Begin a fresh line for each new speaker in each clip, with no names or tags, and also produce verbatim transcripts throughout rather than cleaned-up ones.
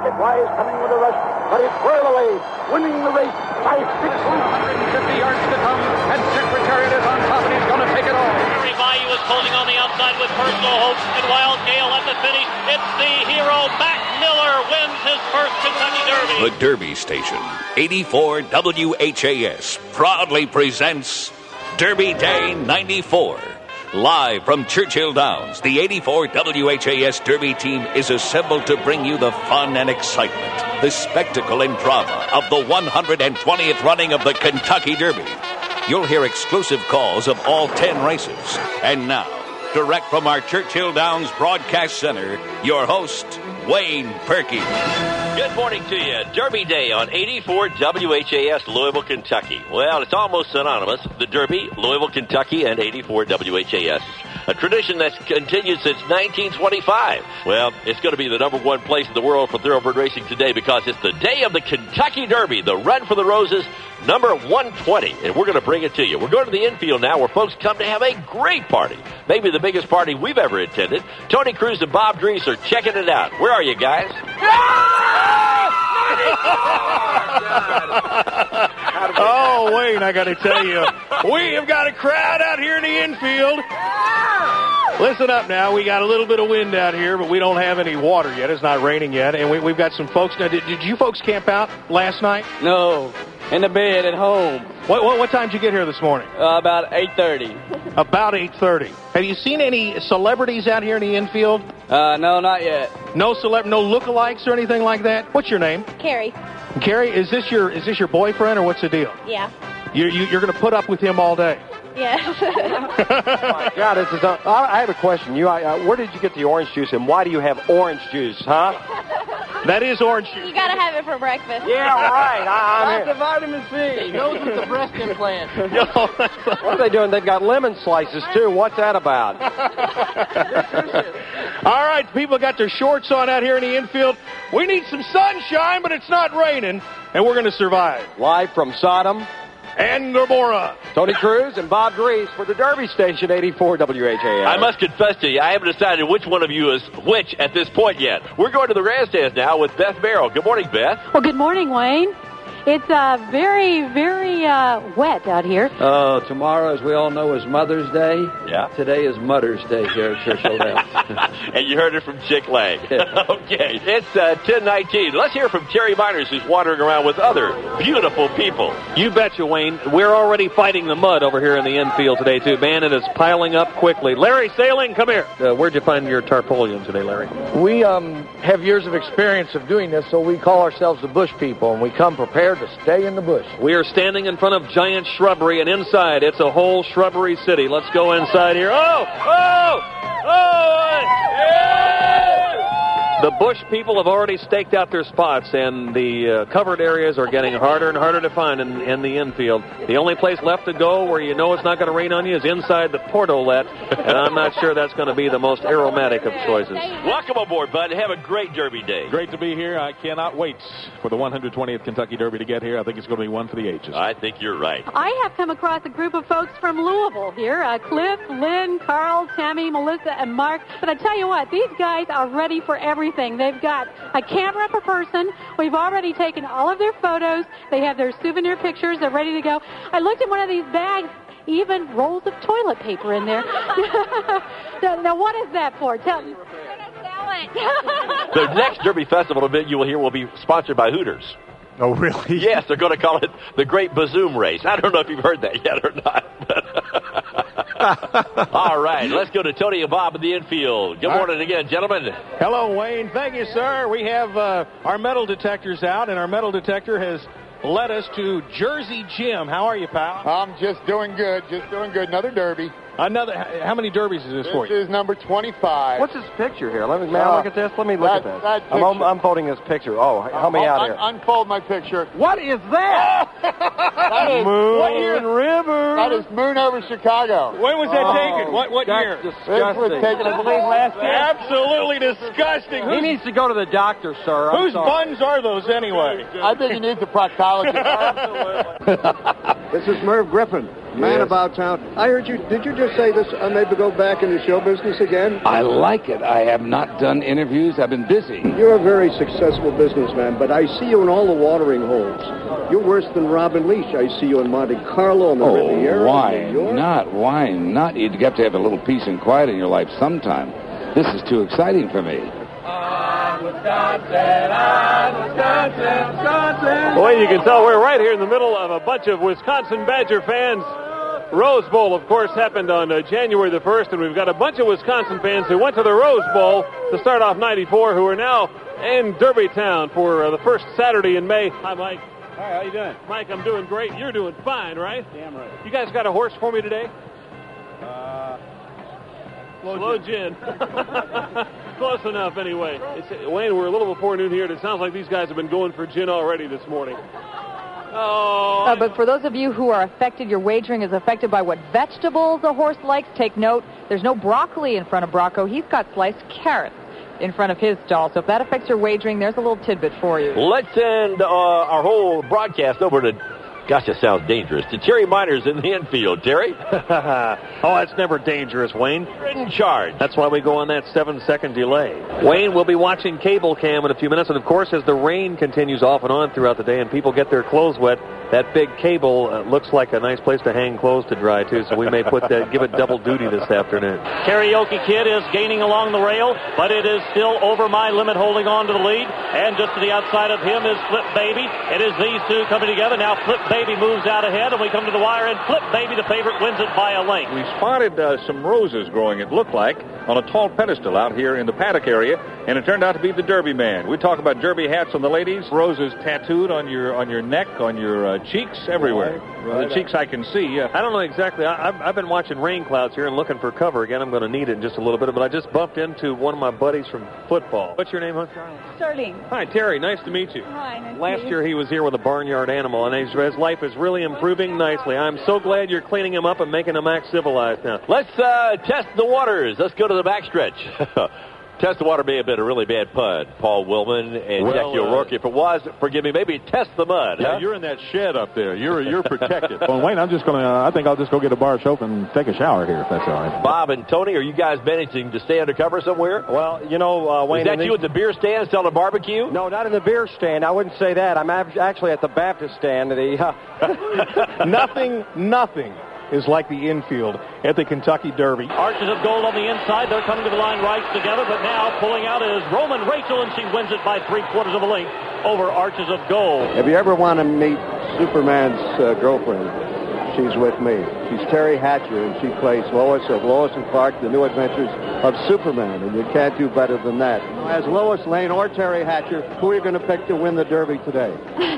Rocket Wise coming with a rush, but it's well away, winning the race by six
one hundred fifty yards to come, and Secretariat is on top, and he's going to take it all.
Henry Bayou is holding on the outside with personal hope, and Wild Gale at the finish. It's the hero, Mac Miller, wins his first Kentucky Derby.
The Derby Station, eighty-four W H A S, proudly presents Derby Day ninety-four. Live from Churchill Downs, the eighty-four W H A S Derby team is assembled to bring you the fun and excitement, the spectacle and drama of the one hundred twentieth running of the Kentucky Derby. You'll hear exclusive calls of all ten races. And now, direct from our Churchill Downs Broadcast Center, your host, Wayne Perky.
Good morning to you. Derby Day on eighty-four W H A S Louisville, Kentucky. Well, it's almost synonymous. The Derby, Louisville, Kentucky, and eighty-four W H A S. A tradition that's continued since nineteen twenty-five. Well, it's going to be the number one place in the world for thoroughbred racing today because it's the day of the Kentucky Derby, the Run for the Roses, number one twenty. And we're going to bring it to you. We're going to the infield now where folks come to have a great party. Maybe the biggest party we've ever attended. Tony Cruz and Bob Drees are checking it out. Where are you guys?
Oh, Wayne, I got to tell you, we have got a crowd out here in the infield. Listen up now. We got a little bit of wind out here, but we don't have any water yet. It's not raining yet, and we, we've got some folks. Now, did, did you folks camp out last night?
No, in the bed at home.
What, what, what time did you get here this morning?
Uh, about eight thirty.
About eight thirty. Have you seen any celebrities out here in the infield?
Uh, no, not yet.
No celeb, no lookalikes or anything like that? What's your name?
Carrie.
Carrie, is this your is this your boyfriend or what's the deal?
Yeah.
You, you, you're going to put up with him all day?
Yes.
Oh my God, this is. A, I have a question. You, uh, where did you get the orange juice, and why do you have orange juice, huh?
That is orange juice.
You got to have it for breakfast.
Yeah, right. I,
Lots of vitamin C. Goes with the breast implant.
What are they doing? They've got lemon slices too. What's that about?
All right, people got their shorts on out here in the infield. We need some sunshine, but it's not raining, and we're going to survive.
Live from Sodom
and Gomorrah.
Tony Cruz and Bob Drees for the Derby Station, eighty-four W H A S.
I must confess to you, I haven't decided which one of you is which at this point yet. We're going to the grandstands now with Beth Merrill. Good morning, Beth.
Well, good morning, Wayne. It's uh, very, very uh, wet out here.
Oh, tomorrow, as we all know, is Mother's Day.
Yeah.
Today is Mother's Day here at Churchill Downs.
And you heard it from Chick Lang. Okay, it's uh, ten nineteen. Let's hear from Terry Miners, who's wandering around with other beautiful people.
You betcha, Wayne. We're already fighting the mud over here in the infield today, too. Man, it is piling up quickly. Larry Sailing, come here. Uh, where'd you find your tarpaulin today, Larry?
We um, have years of experience of doing this, so we call ourselves the Bush People, and we come prepared to stay in the bush.
We are standing in front of giant shrubbery, and inside it's a whole shrubbery city. Let's go inside here. Oh! Oh! Oh! Yeah! The Bush people have already staked out their spots, and the uh, covered areas are getting harder and harder to find in, in the infield. The only place left to go where you know it's not going to rain on you is inside the portolet, and I'm not sure that's going to be the most aromatic of choices.
Welcome aboard, bud. Have a great Derby Day.
Great to be here. I cannot wait for the one hundred twentieth Kentucky Derby to get here. I think it's going to be one for the ages.
I think you're right.
I have come across a group of folks from Louisville here. Uh, Cliff, Lynn, Carl, Tammy, Melissa, and Mark. But I tell you what, these guys are ready for everything. They've got a camera per person. We've already taken all of their photos. They have their souvenir pictures. They're ready to go. I looked at one of these bags, even rolls of toilet paper in there. now, now, what is that for? Tell me.
The next Derby Festival event you will hear will be sponsored by Hooters.
Oh, really?
Yes, they're going to call it the Great Bazoom Race. I don't know if you've heard that yet or not. All right, let's go to Tony and Bob in the infield. Good morning right. again, gentlemen.
Hello, Wayne. Thank you, sir. We have uh, our metal detectors out, and our metal detector has led us to Jersey Jim. How are you, pal?
I'm just doing good, just doing good. Another Derby.
Another. How many derbies is this,
this
for you?
This is number twenty-five.
What's this picture here? Let me, may I look at this? Let me look
that,
at this.
That
I'm, I'm unfolding this picture. Oh, help me
I'll,
out
un-
here.
Unfold my picture.
What is that?
that is,
Moon
what year?
River.
That is Moon over Chicago.
When was that
oh,
taken? What what
that's
year?
Disgusting.
This was taken, I believe, last year.
Absolutely disgusting.
He needs to go to the doctor, sir. I'm
Whose
sorry.
buns are those anyway?
I think he needs a proctologist.
Absolutely.
This is Merv Griffin, man
Yes.
about town. I heard you, did you just say this, uh, maybe go back into show business again?
I like it. I have not done interviews. I've been busy.
You're a very successful businessman, but I see you in all the watering holes. You're worse than Robin Leach. I see you in Monte Carlo, in the
Oh,
Riviera,
why
in New York.
not? Why not? You'd have to have a little peace and quiet in your life sometime. This is too exciting for me.
Well, you can tell we're right here in the middle of a bunch of Wisconsin Badger fans. Rose Bowl, of course, happened on uh, January the first, and we've got a bunch of Wisconsin fans who went to the Rose Bowl to start off ninety-four who are now in Derby Town for uh, the first Saturday in May. Hi, Mike.
Hi, how you doing?
Mike, I'm doing great. You're doing fine, right?
Damn right.
You guys got a horse for me today?
Uh,
Slow gin. Close enough, anyway. It's, Wayne, we're a little before noon here, and it sounds like these guys have been going for gin already this morning. Oh.
Uh, but for those of you who are affected, your wagering is affected by what vegetables a horse likes. Take note, there's no broccoli in front of Brocco. He's got sliced carrots in front of his stall. So if that affects your wagering, there's a little tidbit for you.
Let's send uh, our whole broadcast over to, gosh, that sounds dangerous, to Terry Miners in the infield. Terry?
Oh, that's never dangerous, Wayne.
You're in charge.
That's why we go on that seven-second delay. Wayne, we'll be watching Cable Cam in a few minutes. And, of course, as the rain continues off and on throughout the day and people get their clothes wet, that big cable uh, looks like a nice place to hang clothes to dry, too. So we may put that, give it double duty this afternoon.
Karaoke Kid is gaining along the rail, but it is still over my limit, holding on to the lead. And just to the outside of him is Flip Baby. It is these two coming together. Now Flip Baby moves out ahead, and we come to the wire, and Flip Baby, the favorite, wins it by a length.
We spotted uh, some roses growing, it looked like, on a tall pedestal out here in the paddock area, and it turned out to be the Derby man. We talk about Derby hats on the ladies, roses tattooed on your on your neck, on your uh, cheeks, everywhere.
Right,
Well, the
right.
cheeks I can see. Uh,
I don't know exactly. I, I've, I've been watching rain clouds here and looking for cover. Again, I'm going to need it in just a little bit, but I just bumped into one of my buddies from football. What's your name, hon?
Starting.
Hi, Terry. Nice to meet you.
Hi, nice to
Last
meet you.
year he was here with a barnyard animal, and his, his life is really improving nicely. I'm so glad you're cleaning him up and making him act civilized now.
Let's uh, test the waters. Let's go to the backstretch. Test the water may have been a really bad pun, Paul Willman and
Well,
Jackie
uh,
O'Rourke. If it was, forgive me, maybe test the mud.
yeah,
huh?
you're in that shed up there. You're you're protected.
Well, Wayne, I'm just going to, uh, I think I'll just go get a bar soap and take a shower here, if that's all right.
Bob and Tony, are you guys managing to stay undercover somewhere?
Well, you know, uh, Wayne...
Is that
in
you
these-
at the beer stand selling a barbecue?
No, not in the beer stand. I wouldn't say that. I'm ab- actually at the Baptist stand. The, uh,
Nothing, nothing is like the infield at the Kentucky Derby.
Arches of gold on the inside. They're coming to the line right together, but now pulling out is Roman Rachel, and she wins it by three quarters of a length over Arches of Gold.
If you ever want to meet Superman's uh, girlfriend, she's with me. She's Terry Hatcher, and she plays Lois of Lois and Clark, The New Adventures of Superman, and you can't do better than that. As Lois Lane or Terry Hatcher, who are you going to pick to win the Derby today?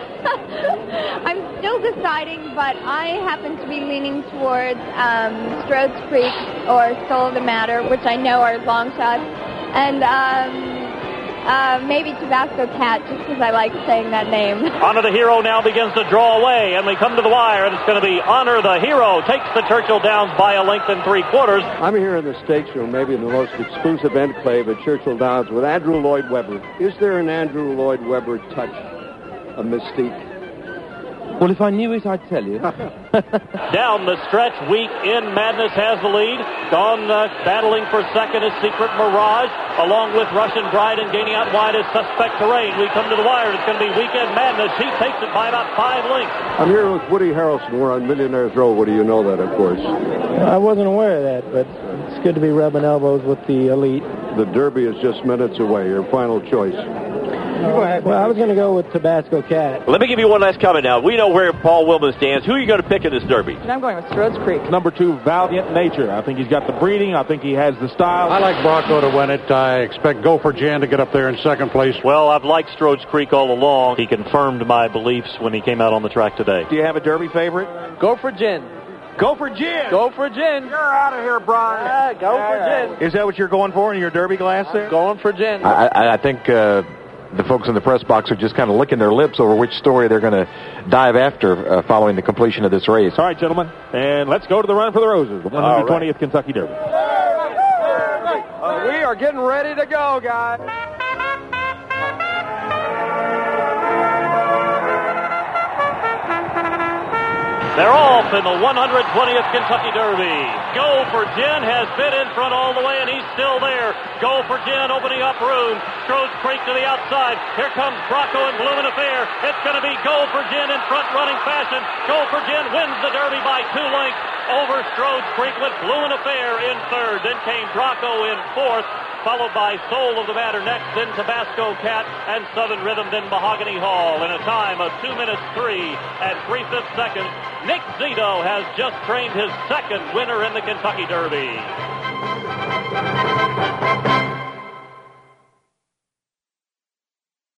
I'm still deciding, but I happen to be leaning towards um, Strode's Creek or Soul of the Matter, which I know are long shots, and um, uh, maybe Tabasco Cat, just because I like saying that name.
Honor the Hero now begins to draw away, and we come to the wire, and it's going to be Honor the Hero takes the Churchill Downs by a length and three quarters.
I'm here in the Stakes Room, maybe in the most exclusive enclave at Churchill Downs with Andrew Lloyd Webber. Is there an Andrew Lloyd Webber touch, a mystique?
Well, if I knew it, I'd tell you.
Down the stretch, Week in Madness has the lead. Gone uh, battling for second is Secret Mirage, along with Russian Bride, and gaining out wide is Suspect Terrain. We come to the wire. It's going to be Weekend Madness. She takes it by about five lengths.
I'm here with Woody Harrelson. We're on Millionaires Row. Woody, you know that, of course.
I wasn't aware of that, but it's good to be rubbing elbows with the elite.
The Derby is just minutes away. Your final choice.
Well, I was going to go with Tabasco Cat.
Let me give you one last comment now. We know where Paul Willman stands. Who are you going to pick in this Derby?
And I'm going with Strode's Creek.
Number two, Valiant Nature. I think he's got the breeding. I think he has the style.
I like Brocco to win it. I expect Gopher Jan to get up there in second place.
Well, I've liked Strode's Creek all along. He confirmed my beliefs when he came out on the track today.
Do you have a Derby favorite?
Go for Gin.
Go for Gin.
Go for Gin.
You're out of here, Brian.
Yeah, go for Gin.
Is that what you're going for in your Derby glass there?
Going for Gin.
I, I, I think uh, the folks in the press box are just kind of licking their lips over which story they're going to dive after uh, following the completion of this race.
All right, gentlemen, and let's go to the Run for the Roses, the one hundred twentieth Kentucky Derby.
Uh, we are getting ready to go, guys.
They're off in the one hundred twentieth Kentucky Derby. Go for Jen has been in front all the way, and he's still there. Go for Jen opening up room. Strodes Creek to the outside. Here comes Brocco and Bloomin' Affair. It's going to be Go for Jen in front running fashion. Go for Jen wins the Derby by two lengths over Strodes Creek with Bloomin' Affair in third. Then came Brocco in fourth, followed by Soul of the Matter next, then Tabasco Cat and Southern Rhythm, then Mahogany Hall. In a time of two minutes three and three-fifths seconds, Nick Zito has just trained his second winner in the Kentucky Derby.